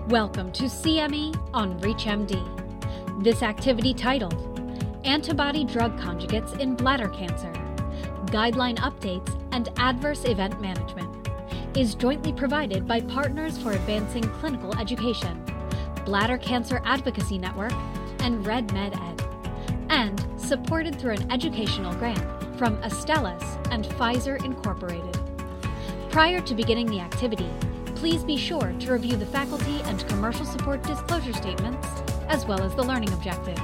Welcome to CME on ReachMD. This activity titled Antibody Drug Conjugates in Bladder Cancer, Guideline Updates and Adverse Event Management is jointly provided by Partners for Advancing Clinical Education, Bladder Cancer Advocacy Network, and RedMedEd, and supported through an educational grant from Astellas and Pfizer Incorporated. Prior to beginning the activity, please be sure to review the faculty and commercial support disclosure statements, as well as the learning objectives.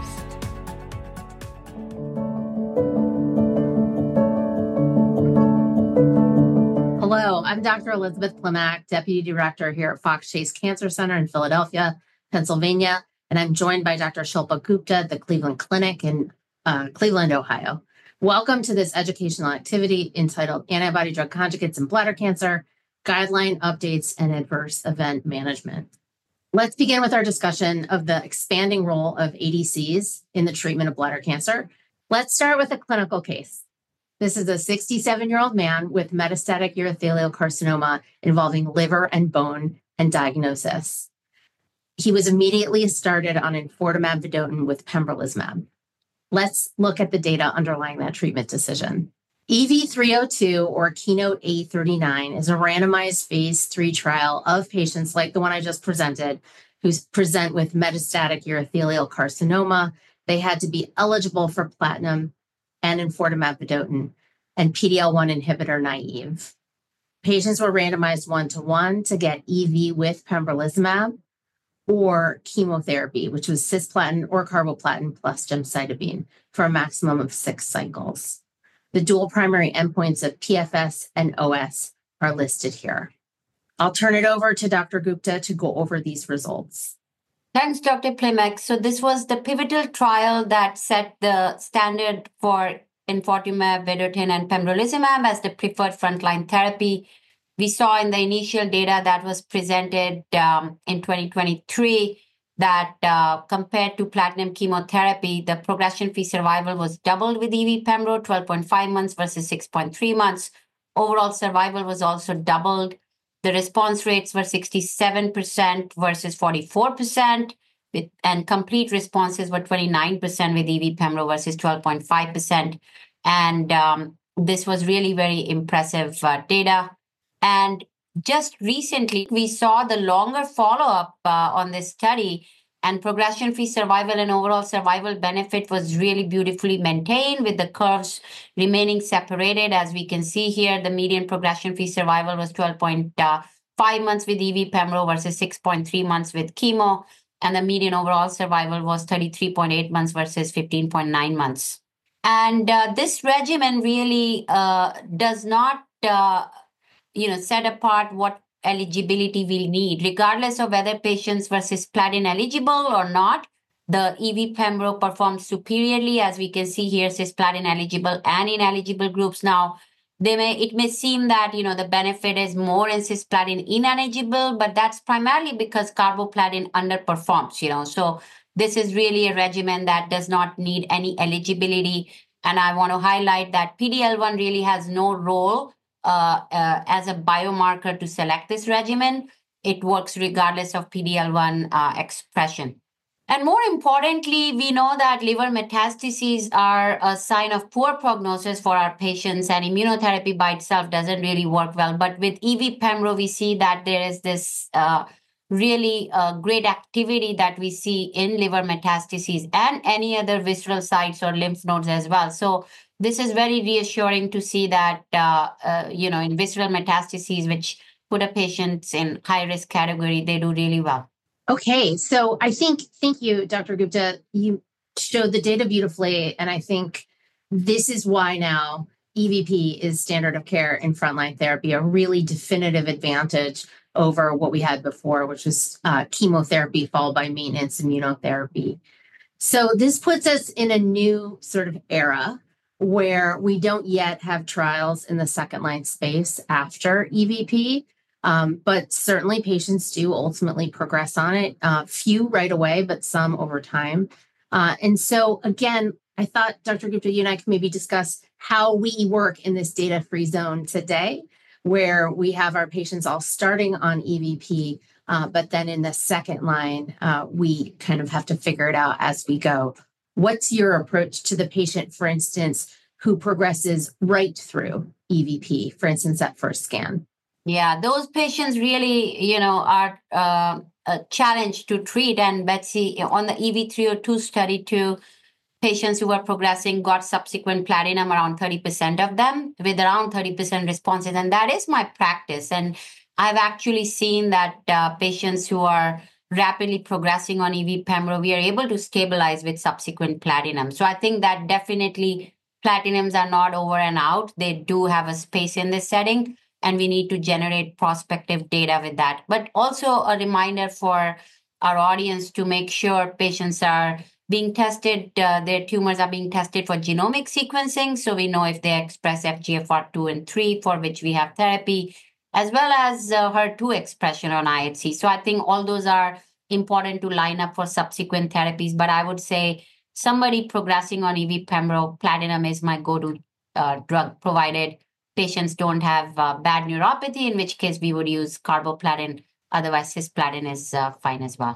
Hello, I'm Dr. Elizabeth Klimek, Deputy Director here at Fox Chase Cancer Center in Philadelphia, Pennsylvania, and I'm joined by Dr. Shilpa Gupta at the Cleveland Clinic in Cleveland, Ohio. Welcome to this educational activity entitled Antibody Drug Conjugates in Bladder Cancer, Guideline Updates and Adverse Event Management. Let's begin with our discussion of the expanding role of ADCs in the treatment of bladder cancer. Let's start with a clinical case. This is a 67-year-old man with metastatic urothelial carcinoma involving liver and bone and diagnosis. He was immediately started on enfortumab vedotin with pembrolizumab. Let's look at the data underlying that treatment decision. EV-302, or KEYNOTE-A39, is a randomized phase 3 trial of patients like the one I just presented, who present with metastatic urothelial carcinoma. They had to be eligible for platinum and enfortumab vedotin, and PD-L1 inhibitor naive. Patients were randomized 1-to-1 to get EV with pembrolizumab or chemotherapy, which was cisplatin or carboplatin plus gemcitabine, for a maximum of 6 cycles. The dual primary endpoints of PFS and OS are listed here. I'll turn it over to Dr. Gupta to go over these results. Thanks, Dr. Klimek. So this was the pivotal trial that set the standard for enfortumab vedotin and pembrolizumab as the preferred frontline therapy. We saw in the initial data that was presented in 2023 that compared to platinum chemotherapy, the progression-free survival was doubled with EV-Pembro, 12.5 months versus 6.3 months. Overall survival was also doubled. The response rates were 67% versus 44%, and complete responses were 29% with EV-Pembro versus 12.5%. And this was really very impressive data. And just recently, we saw the longer follow-up on this study, and progression-free survival and overall survival benefit was really beautifully maintained, with the curves remaining separated. As we can see here, the median progression-free survival was 12.5 months with EV-Pembro versus 6.3 months with chemo, and the median overall survival was 33.8 months versus 15.9 months. And this regimen really does not set apart what eligibility we need, regardless of whether patients were cisplatin eligible or not. The EV-Pembro performed superiorly, as we can see here, cisplatin eligible and ineligible groups. Now, it may seem that the benefit is more in cisplatin ineligible, but that's primarily because carboplatin underperforms. So this is really a regimen that does not need any eligibility. And I want to highlight that PD-L1 really has no role as a biomarker to select this regimen. It works regardless of PD-L1 expression. And more importantly, we know that liver metastases are a sign of poor prognosis for our patients, and immunotherapy by itself doesn't really work well. But with EV-Pembro, we see that there is this really great activity that we see in liver metastases and any other visceral sites or lymph nodes as well. So this is very reassuring to see that, in visceral metastases, which put a patient in high-risk category, they do really well. Okay, so thank you, Dr. Gupta. You showed the data beautifully, and I think this is why now EVP is standard of care in frontline therapy, a really definitive advantage over what we had before, which was chemotherapy followed by maintenance immunotherapy. So this puts us in a new sort of era where we don't yet have trials in the second-line space after EVP, but certainly patients do ultimately progress on it. Few right away, but some over time. And so, again, I thought, Dr. Gupta, you and I could maybe discuss how we work in this data-free zone today. where we have our patients all starting on EVP, but then in the second line, we kind of have to figure it out as we go. What's your approach to the patient, for instance, who progresses right through EVP, for instance, at first scan? Yeah, those patients really, are a challenge to treat. And Betsy, on the EV302 study too, patients who were progressing got subsequent platinum, around 30% of them, with around 30% responses. And that is my practice. And I've actually seen that patients who are rapidly progressing on EV Pembro, we are able to stabilize with subsequent platinum. So I think that definitely platinums are not over and out. They do have a space in this setting, and we need to generate prospective data with that. But also a reminder for our audience to make sure patients are being tested, their tumors are being tested for genomic sequencing. So we know if they express FGFR2 and 3, for which we have therapy, as well as HER2 expression on IHC. So I think all those are important to line up for subsequent therapies. But I would say somebody progressing on EV Pembro, platinum is my go-to drug, provided patients don't have bad neuropathy, in which case we would use carboplatin. Otherwise, cisplatin is fine as well.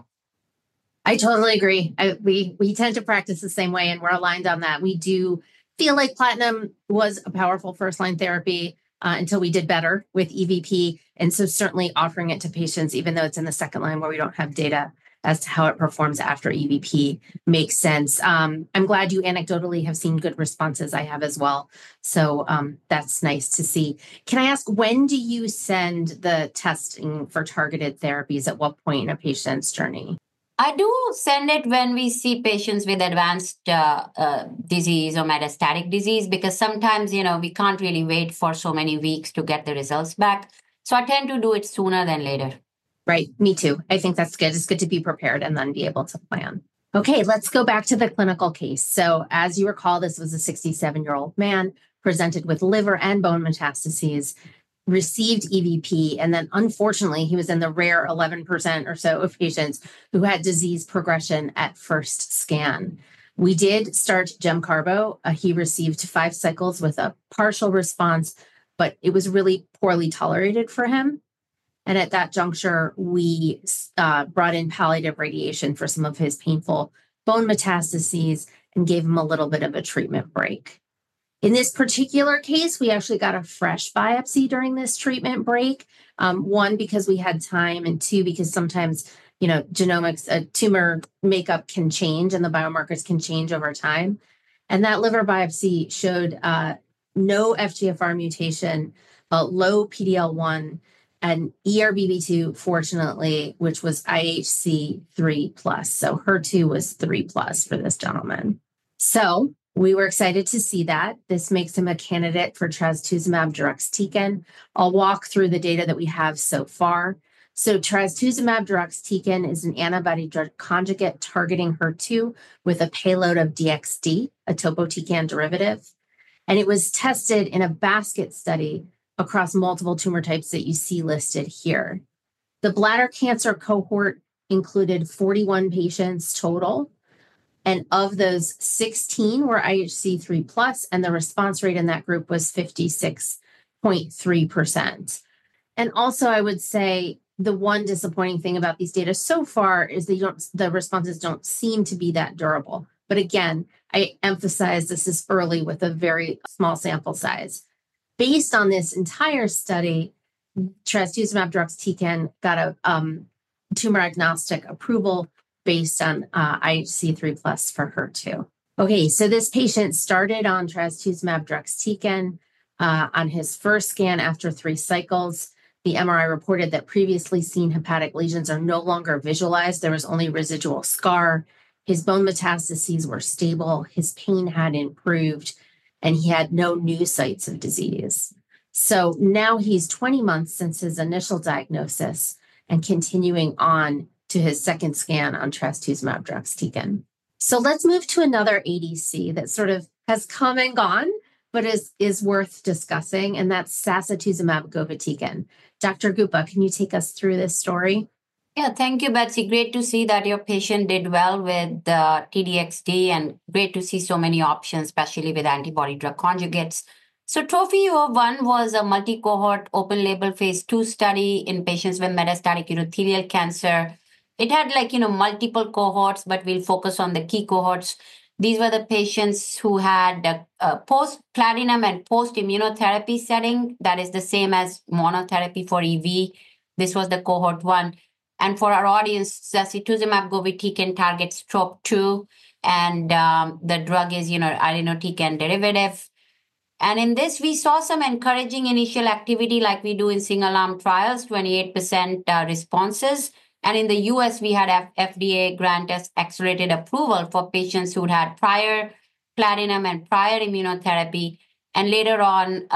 I totally agree. We tend to practice the same way, and we're aligned on that. We do feel like platinum was a powerful first-line therapy until we did better with EVP. And so certainly offering it to patients, even though it's in the second line where we don't have data as to how it performs after EVP, makes sense. I'm glad you anecdotally have seen good responses. I have as well. So that's nice to see. Can I ask, when do you send the testing for targeted therapies? At what point in a patient's journey? I do send it when we see patients with advanced disease or metastatic disease, because sometimes, we can't really wait for so many weeks to get the results back. So I tend to do it sooner than later. Right. Me too. I think that's good. It's good to be prepared and then be able to plan. Okay, let's go back to the clinical case. So as you recall, this was a 67-year-old man presented with liver and bone metastases, received EVP, and then unfortunately, he was in the rare 11% or so of patients who had disease progression at first scan. We did start Gemcarbo. He received 5 cycles with a partial response, but it was really poorly tolerated for him. And at that juncture, we brought in palliative radiation for some of his painful bone metastases and gave him a little bit of a treatment break. In this particular case, we actually got a fresh biopsy during this treatment break. 1, because we had time, and 2, because sometimes, genomics, tumor makeup can change and the biomarkers can change over time. And that liver biopsy showed no FGFR mutation, low PD-L1, and ERBB2, fortunately, which was IHC 3+. So HER2 was 3+ for this gentleman. So we were excited to see that. This makes him a candidate for trastuzumab deruxtecan. I'll walk through the data that we have so far. So trastuzumab deruxtecan is an antibody drug conjugate targeting HER2 with a payload of DXd, a topotecan derivative. And it was tested in a basket study across multiple tumor types that you see listed here. The bladder cancer cohort included 41 patients total. And of those, 16 were IHC 3+, and the response rate in that group was 56.3%. And also, I would say the one disappointing thing about these data so far is the responses don't seem to be that durable. But again, I emphasize this is early with a very small sample size. Based on this entire study, trastuzumab deruxtecan got a tumor agnostic approval based on IHC 3+ for HER2. Okay, so this patient started on trastuzumab deruxtecan on his first scan after 3 cycles. The MRI reported that previously seen hepatic lesions are no longer visualized. There was only residual scar. His bone metastases were stable. His pain had improved, and he had no new sites of disease. So now he's 20 months since his initial diagnosis and continuing on to his second scan on trastuzumab deruxtecan. So let's move to another ADC that sort of has come and gone, but is worth discussing, and that's sacituzumab govitecan. Dr. Gupta, can you take us through this story? Yeah, thank you, Betsy. Great to see that your patient did well with TDXD, and great to see so many options, especially with antibody drug conjugates. So TROPHY-U-01 was a multi-cohort open-label phase 2 study in patients with metastatic urothelial cancer. It had multiple cohorts, but we'll focus on the key cohorts. These were the patients who had post-platinum and post-immunotherapy setting. That is the same as monotherapy for EV. This was the cohort 1. And for our audience, sacituzumab govitecan targets TROP2, and the drug is, irinotecan derivative. And in this, we saw some encouraging initial activity like we do in single-arm trials, 28% responses. And in the US, we had FDA grant us accelerated approval for patients who had prior platinum and prior immunotherapy. And later on,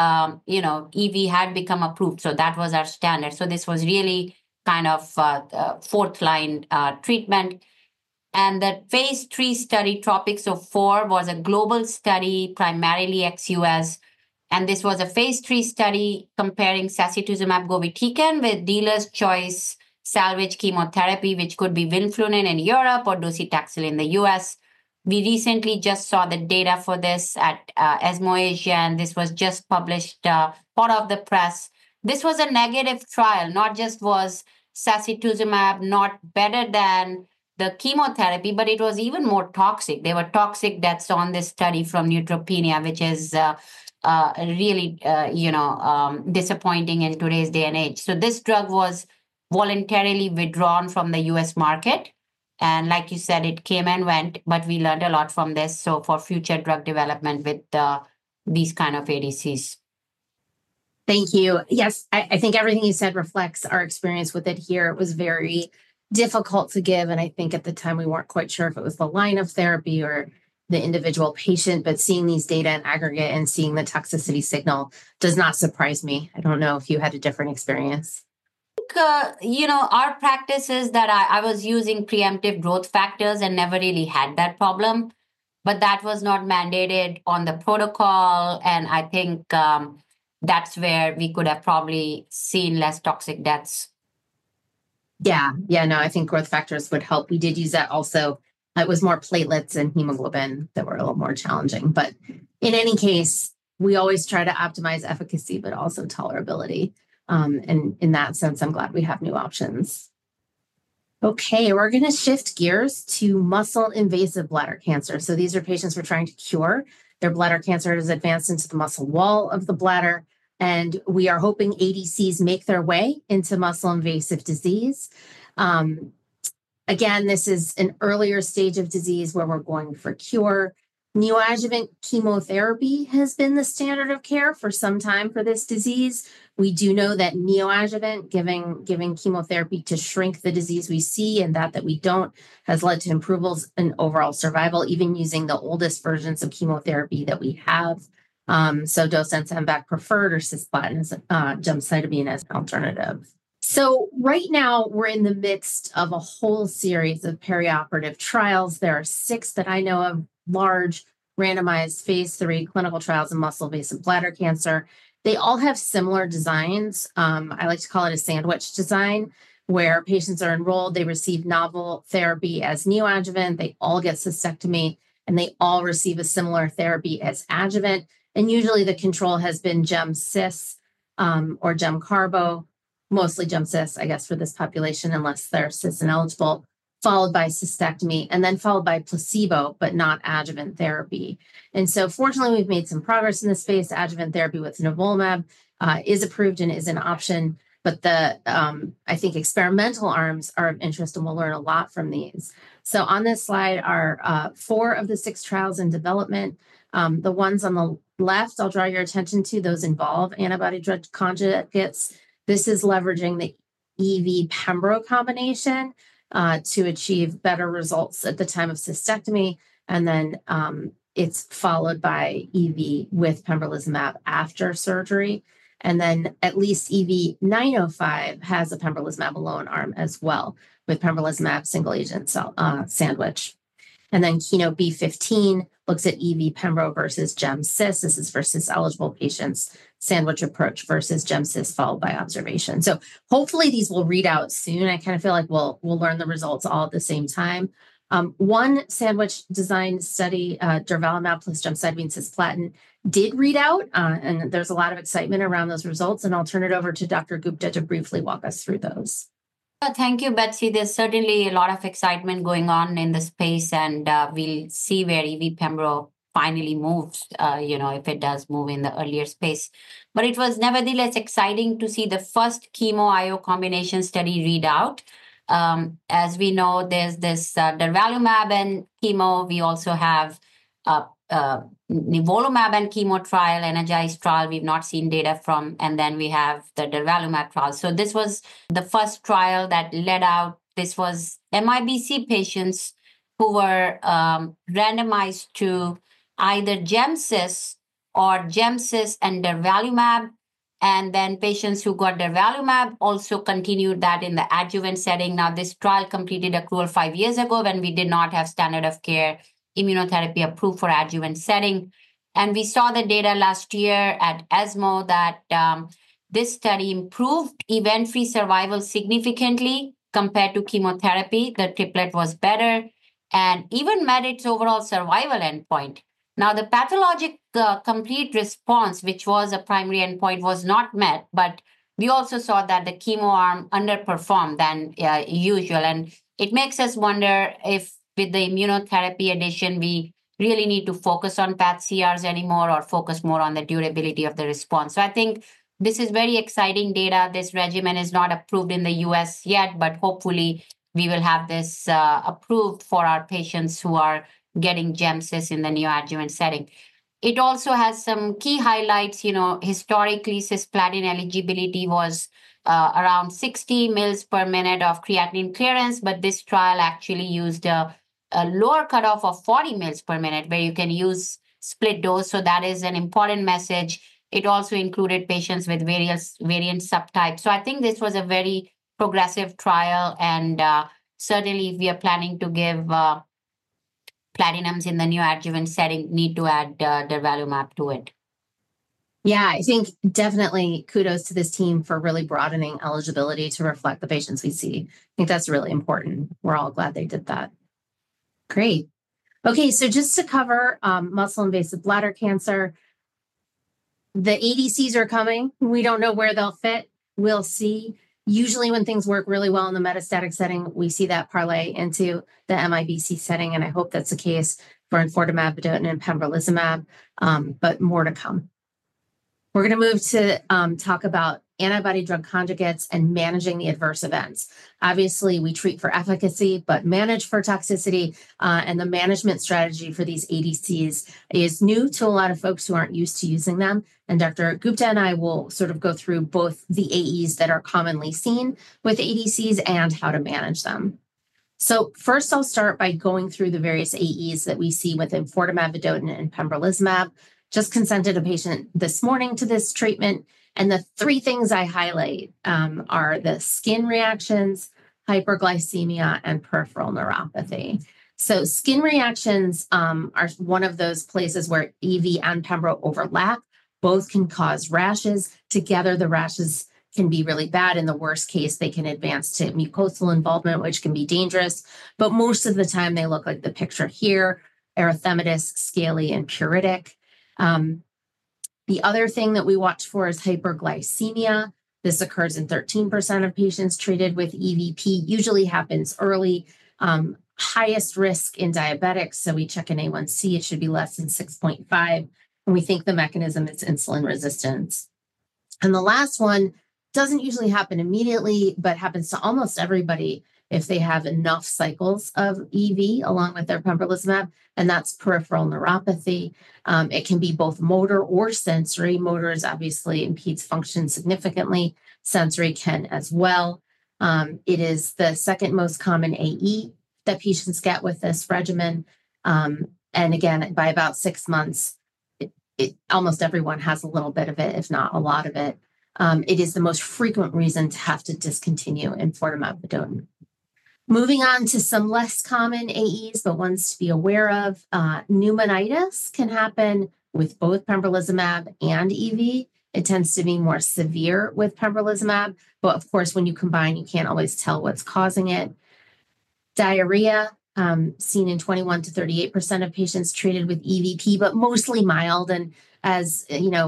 EV had become approved. So that was our standard. So this was really kind of fourth-line treatment. And the phase 3 study, TROPiCS-04, was a global study, primarily ex-US. And this was a phase 3 study comparing sacituzumab govitecan with dealer's choice salvage chemotherapy, which could be vinflunine in Europe or docetaxel in the US. We recently just saw the data for this at ESMO Asia, and this was just published, hot off the press. This was a negative trial. Not just was sacituzumab not better than the chemotherapy, but it was even more toxic. There were toxic deaths on this study from neutropenia, which is really, disappointing in today's day and age. So this drug was voluntarily withdrawn from the US market. And like you said, it came and went, but we learned a lot from this. So for future drug development with these kind of ADCs. Thank you. Yes, I think everything you said reflects our experience with it here. It was very difficult to give. And I think at the time we weren't quite sure if it was the line of therapy or the individual patient, but seeing these data in aggregate and seeing the toxicity signal does not surprise me. I don't know if you had a different experience. Our practice is that I was using preemptive growth factors and never really had that problem, but that was not mandated on the protocol. And I think that's where we could have probably seen less toxic deaths. Yeah, no, I think growth factors would help. We did use that also. It was more platelets and hemoglobin that were a little more challenging. But in any case, we always try to optimize efficacy, but also tolerability. And in that sense, I'm glad we have new options. Okay, we're going to shift gears to muscle invasive bladder cancer. So these are patients we're trying to cure. Their bladder cancer has advanced into the muscle wall of the bladder. And we are hoping ADCs make their way into muscle invasive disease. Again, this is an earlier stage of disease where we're going for cure. Neoadjuvant chemotherapy has been the standard of care for some time for this disease. We do know that neoadjuvant, giving chemotherapy to shrink the disease we see and that we don't, has led to improvements in overall survival, even using the oldest versions of chemotherapy that we have. So docetaxel preferred or cisplatin, gemcitabine as an alternative. So right now we're in the midst of a whole series of perioperative trials. There are 6 that I know of, large randomized phase 3 clinical trials in muscle invasive bladder cancer. They all have similar designs. I like to call it a sandwich design, where patients are enrolled, they receive novel therapy as neoadjuvant, they all get cystectomy, and they all receive a similar therapy as adjuvant. And usually the control has been gem-cis or gem-carbo, mostly gem-cis, I guess, for this population, unless they're cis ineligible, followed by cystectomy, and then followed by placebo, but not adjuvant therapy. And so fortunately, we've made some progress in this space. Adjuvant therapy with nivolumab is approved and is an option, but the I think experimental arms are of interest, and we'll learn a lot from these. So on this slide are 4 of the 6 trials in development. The ones on the left, I'll draw your attention to, those involve antibody-drug conjugates. This is leveraging the EV-Pembro combination to achieve better results at the time of cystectomy. And then it's followed by EV with pembrolizumab after surgery. And then at least EV-905 has a pembrolizumab alone arm as well, with pembrolizumab single agent sandwich. And then KEYNOTE-B15 looks at EV-Pembro versus gem-cis. This is for cis-eligible patients, sandwich approach versus gem-cis followed by observation. So hopefully these will read out soon. I kind of feel like we'll learn the results all at the same time. One sandwich design study, durvalumab plus gemcitabine cisplatin, did read out, and there's a lot of excitement around those results. And I'll turn it over to Dr. Gupta to briefly walk us through those. Thank you, Betsy. There's certainly a lot of excitement going on in the space, and we'll see where EV-Pembro finally moves, if it does move in the earlier space. But it was nevertheless exciting to see the first chemo-IO combination study read out. As we know, there's this durvalumab and chemo. We also have nivolumab and chemo trial, Energize trial, we've not seen data from, and then we have the durvalumab trial. So this was the first trial that led out. This was MIBC patients who were randomized to either Gemcis or Gemcis and durvalumab, and then patients who got durvalumab also continued that in the adjuvant setting. Now, this trial completed accrual 5 years ago when we did not have standard of care immunotherapy approved for adjuvant setting. And we saw the data last year at ESMO that this study improved event-free survival significantly compared to chemotherapy. The triplet was better and even met its overall survival endpoint. Now, the pathologic complete response, which was a primary endpoint, was not met, but we also saw that the chemo arm underperformed than usual. And it makes us wonder if with the immunotherapy addition, we really need to focus on path CRs anymore or focus more on the durability of the response. So I think this is very exciting data. This regimen is not approved in the US yet, but hopefully we will have this approved for our patients who are getting Gemcis in the neoadjuvant setting. It also has some key highlights. Historically, cisplatin eligibility was around 60 mils per minute of creatinine clearance, but this trial actually used a lower cutoff of 40 mils per minute where you can use split dose. So that is an important message. It also included patients with various variant subtypes. So I think this was a very progressive trial, and certainly if we are planning to give platinums in the neoadjuvant setting, need to add durvalumab to it. Yeah, I think definitely kudos to this team for really broadening eligibility to reflect the patients we see. I think that's really important. We're all glad they did that. Great. Okay, so just to cover muscle-invasive bladder cancer, the ADCs are coming. We don't know where they'll fit. We'll see. Usually when things work really well in the metastatic setting, we see that parlay into the MIBC setting, and I hope that's the case for enfortumab vedotin and pembrolizumab, but more to come. We're going to move to talk about antibody drug conjugates and managing the adverse events. Obviously, we treat for efficacy, but manage for toxicity, and the management strategy for these ADCs is new to a lot of folks who aren't used to using them. And Dr. Gupta and I will sort of go through both the AEs that are commonly seen with ADCs and how to manage them. So first, I'll start by going through the various AEs that we see with enfortumab vedotin and pembrolizumab. Just consented a patient this morning to this treatment. And the three things I highlight are the skin reactions, hyperglycemia, and peripheral neuropathy. So skin reactions are one of those places where EV and pembro overlap. Both can cause rashes. Together, the rashes can be really bad. In the worst case, they can advance to mucosal involvement, which can be dangerous. But most of the time, they look like the picture here, erythematous, scaly, and pruritic. The other thing that we watch for is hyperglycemia. This occurs in 13% of patients treated with EVP, usually happens early. Highest risk in diabetics, so we check an A1C, it should be less than 6.5, and we think the mechanism is insulin resistance. And the last one doesn't usually happen immediately, but happens to almost everybody if they have enough cycles of EV along with their pembrolizumab, and that's peripheral neuropathy. It can be both motor or sensory. Motor is obviously impedes function significantly. Sensory can as well. It is the second most common AE that patients get with this regimen. And again, by about 6 months, almost everyone has a little bit of it, if not a lot of it. It is the most frequent reason to have to discontinue enfortumab vedotin. Moving on to some less common AEs, but ones to be aware of, pneumonitis can happen with both pembrolizumab and EV. It tends to be more severe with pembrolizumab, but of course, when you combine, you can't always tell what's causing it. Diarrhea seen in 21 to 38% of patients treated with EVP, but mostly mild. And as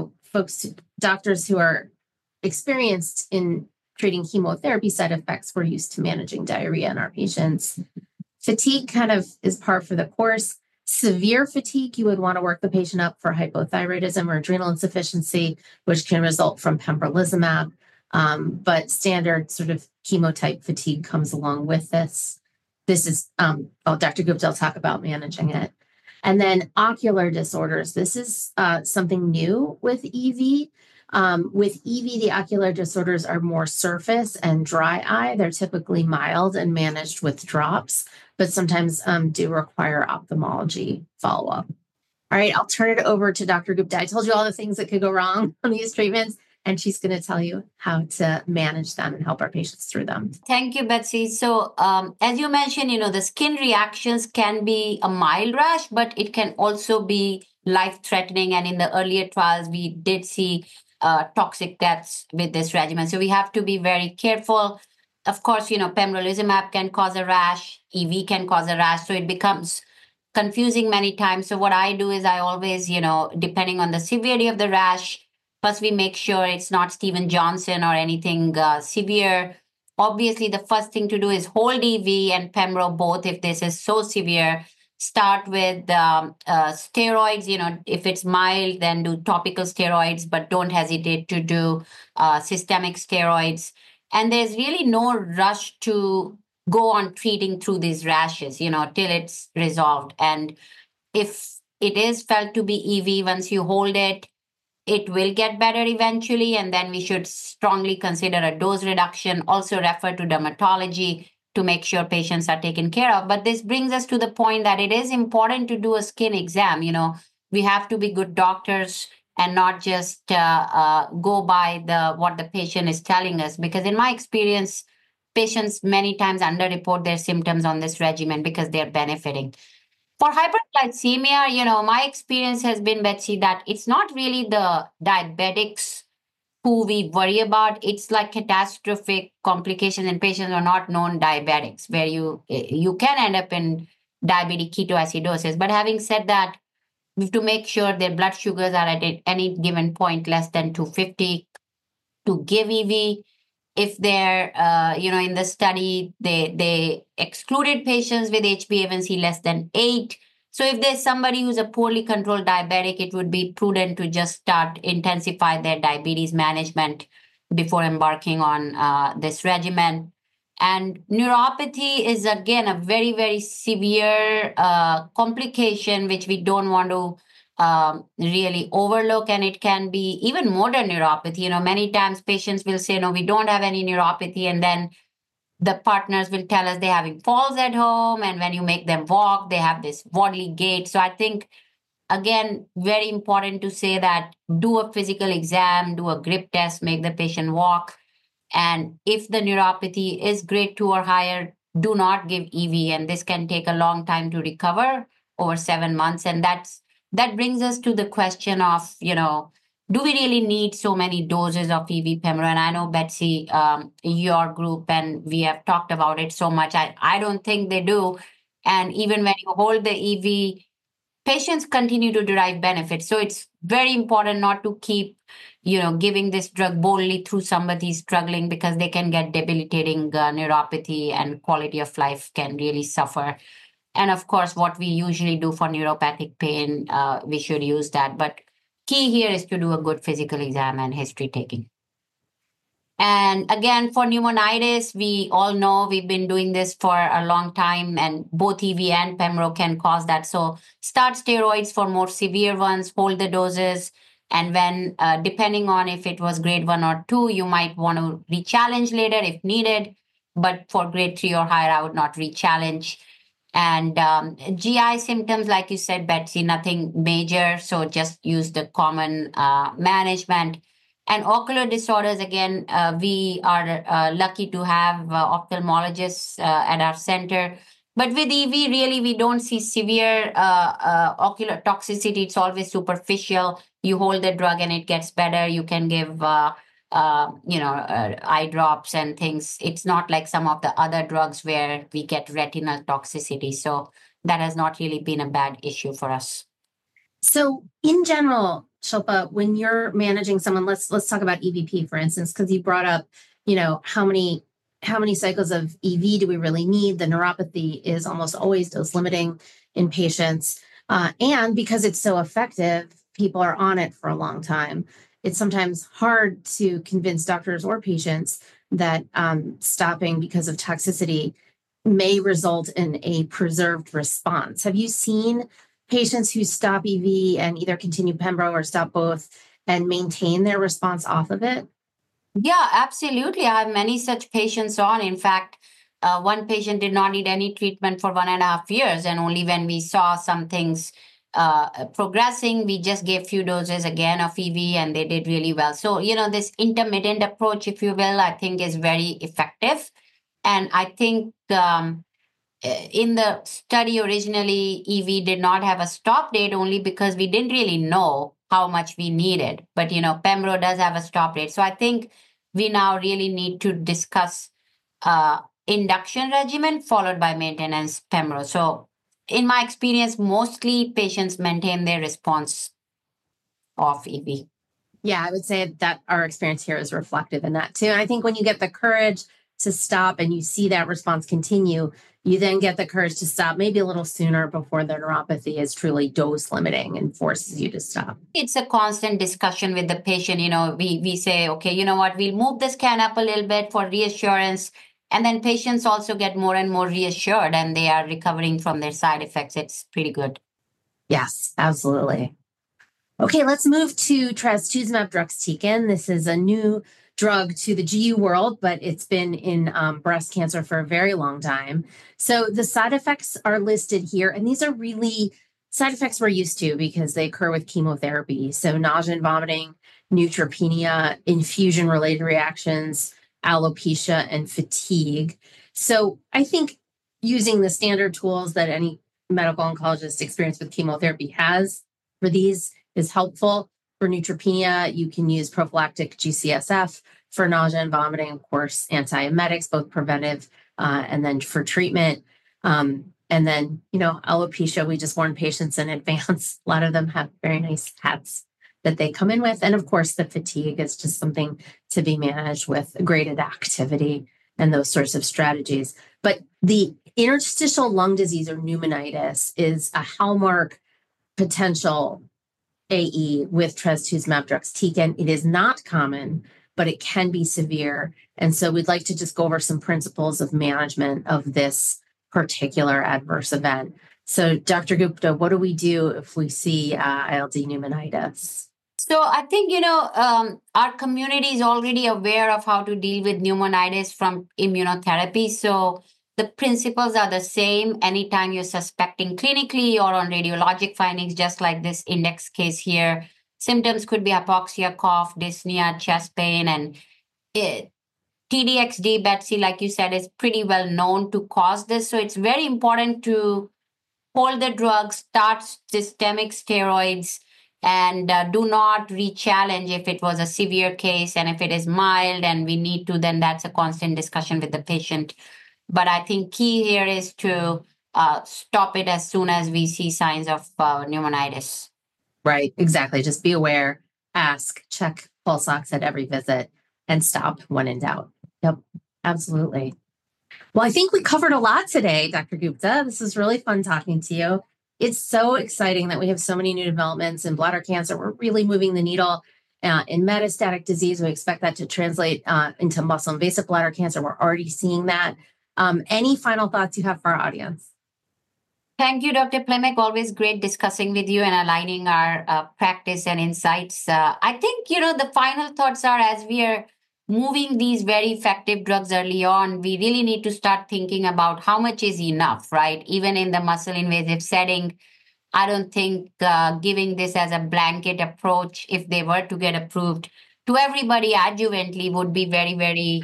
doctors who are experienced in treating chemotherapy side effects, we're used to managing diarrhea in our patients. Fatigue kind of is par for the course. Severe fatigue, you would want to work the patient up for hypothyroidism or adrenal insufficiency, which can result from pembrolizumab. But standard sort of chemotype fatigue comes along with this. This is, Dr. Gupta will talk about managing it. And then ocular disorders. This is something new with EV. With EV, the ocular disorders are more surface and dry eye. They're typically mild and managed with drops, but sometimes do require ophthalmology follow-up. All right, I'll turn it over to Dr. Gupta. I told you all the things that could go wrong on these treatments, and she's going to tell you how to manage them and help our patients through them. Thank you, Betsy. So as you mentioned, the skin reactions can be a mild rash, but it can also be life-threatening. And in the earlier trials, we did see toxic deaths with this regimen. So we have to be very careful. Of course, pembrolizumab can cause a rash, EV can cause a rash, so it becomes confusing many times. So what I do is I always, depending on the severity of the rash, first we make sure it's not Steven Johnson or anything severe. Obviously, the first thing to do is hold EV and pembro both if this is so severe. Start with steroids. If it's mild, then do topical steroids, but don't hesitate to do systemic steroids. And there's really no rush to go on treating through these rashes, till it's resolved. And if it is felt to be EV, once you hold it, it will get better eventually. And then we should strongly consider a dose reduction, also refer to dermatology to make sure patients are taken care of. But this brings us to the point that it is important to do a skin exam. We have to be good doctors and not just go by what the patient is telling us. Because in my experience, patients many times underreport their symptoms on this regimen because they're benefiting. For hyperglycemia, my experience has been, Betsy, that it's not really the diabetics who we worry about. It's like catastrophic complications in patients who are not known diabetics, where you can end up in diabetic ketoacidosis. But having said that, we have to make sure their blood sugars are at any given point less than 250 to give EV. If they're, in the study, they excluded patients with HbA1c less than 8. So if there's somebody who's a poorly controlled diabetic, it would be prudent to just intensify their diabetes management before embarking on this regimen. And neuropathy is, again, a very, very severe complication, which we don't want to really overlook. And it can be even motor neuropathy. Many times patients will say, no, we don't have any neuropathy. And then the partners will tell us they're having falls at home. And when you make them walk, they have this wobbly gait. So I think, again, very important to say that do a physical exam, do a grip test, make the patient walk. And if the neuropathy is grade 2 or higher, do not give EV. And this can take a long time to recover, over 7 months. And that brings us to the question of, do we really need so many doses of EV pembro? And I know, Betsy, your group, and we have talked about it so much. I don't think they do. And even when you hold the EV, patients continue to derive benefits. So it's very important not to keep, giving this drug boldly through somebody struggling, because they can get debilitating neuropathy and quality of life can really suffer. And of course, what we usually do for neuropathic pain, we should use that. But key here is to do a good physical exam and history taking. And again, for pneumonitis, we all know we've been doing this for a long time, and both EV and pembro can cause that. So start steroids for more severe ones, hold the doses. And when, depending on if it was grade 1 or 2, you might want to re-challenge later if needed. But for grade 3 or higher, I would not re-challenge. And GI symptoms, like you said, Betsy, nothing major. So just use the common management. And ocular disorders, again, we are lucky to have ophthalmologists at our center. But with EV, really, we don't see severe ocular toxicity. It's always superficial. You hold the drug and it gets better. You can give eye drops and things. It's not like some of the other drugs where we get retinal toxicity. So that has not really been a bad issue for us. So in general, Shilpa, when you're managing someone, let's talk about EVP, for instance, because you brought up, how many cycles of EV do we really need? The neuropathy is almost always dose limiting in patients. And because it's so effective, people are on it for a long time. It's sometimes hard to convince doctors or patients that stopping because of toxicity may result in a preserved response. Have you seen patients who stop EV and either continue Pembro or stop both and maintain their response off of it? Yeah, absolutely. I have many such patients on. In fact, one patient did not need any treatment for 1.5 years. And only when we saw some things progressing, we just gave few doses again of EV and they did really well. So, this intermittent approach, if you will, I think is very effective. And I think in the study originally, EV did not have a stop date only because we didn't really know how much we needed. But, Pembro does have a stop date. So I think we now really need to discuss induction regimen followed by maintenance Pembro. So in my experience, mostly patients maintain their response of EV. Yeah, I would say that our experience here is reflective in that too. And I think when you get the courage to stop and you see that response continue, you then get the courage to stop maybe a little sooner before the neuropathy is truly dose limiting and forces you to stop. It's a constant discussion with the patient. We say, okay, you know what, we'll move the scan up a little bit for reassurance. And then patients also get more and more reassured and they are recovering from their side effects. It's pretty good. Yes, absolutely. Okay, let's move to trastuzumab deruxtecan. This is a new drug to the GU world, but it's been in breast cancer for a very long time. So the side effects are listed here, and these are really side effects we're used to because they occur with chemotherapy. So nausea and vomiting, neutropenia, infusion-related reactions, alopecia, and fatigue. So I think using the standard tools that any medical oncologist experienced with chemotherapy has for these is helpful. For neutropenia, you can use prophylactic G-CSF. For nausea and vomiting, of course, antiemetics, both preventive and then for treatment. And then, alopecia, we just warn patients in advance. A lot of them have very nice hats that they come in with. And of course, the fatigue is just something to be managed with graded activity and those sorts of strategies. But the interstitial lung disease or pneumonitis is a hallmark potential AE with trastuzumab deruxtecan. It is not common, but it can be severe. And so we'd like to just go over some principles of management of this particular adverse event. So Dr. Gupta, what do we do if we see ILD pneumonitis? So I think, our community is already aware of how to deal with pneumonitis from immunotherapy. So the principles are the same anytime you're suspecting clinically or on radiologic findings, just like this index case here. Symptoms could be hypoxia, cough, dyspnea, chest pain, and T-DXd, Betsy, like you said, is pretty well known to cause this. So it's very important to hold the drug, start systemic steroids, and do not re-challenge if it was a severe case. And if it is mild and we need to, then that's a constant discussion with the patient. But I think key here is to stop it as soon as we see signs of pneumonitis. Right, exactly. Just be aware, ask, check pulse ox at every visit, and stop when in doubt. Yep, absolutely. Well, I think we covered a lot today, Dr. Gupta. This is really fun talking to you. It's so exciting that we have so many new developments in bladder cancer. We're really moving the needle in metastatic disease. We expect that to translate into muscle invasive bladder cancer. We're already seeing that. Any final thoughts you have for our audience? Thank you, Dr. Plemek. Always great discussing with you and aligning our practice and insights. I think, the final thoughts are as we are moving these very effective drugs early on, we really need to start thinking about how much is enough, right? Even in the muscle invasive setting, I don't think giving this as a blanket approach, if they were to get approved to everybody adjuvantly, would be very, very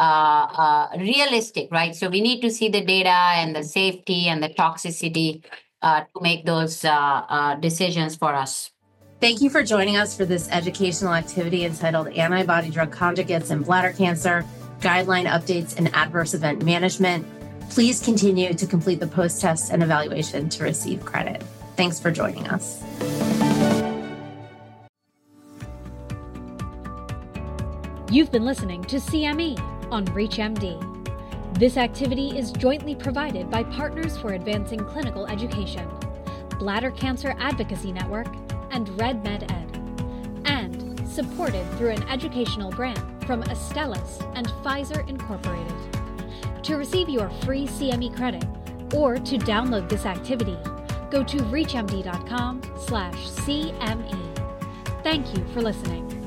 realistic, right? So we need to see the data and the safety and the toxicity to make those decisions for us. Thank you for joining us for this educational activity entitled Antibody-Drug Conjugates in Bladder Cancer, Guideline Updates and Adverse Event Management. Please continue to complete the post-test and evaluation to receive credit. Thanks for joining us. You've been listening to CME on ReachMD. This activity is jointly provided by Partners for Advancing Clinical Education, Bladder Cancer Advocacy Network, and RedMedEd, and supported through an educational grant from Astellas and Pfizer Incorporated. To receive your free CME credit or to download this activity, go to reachmd.com/CME. Thank you for listening.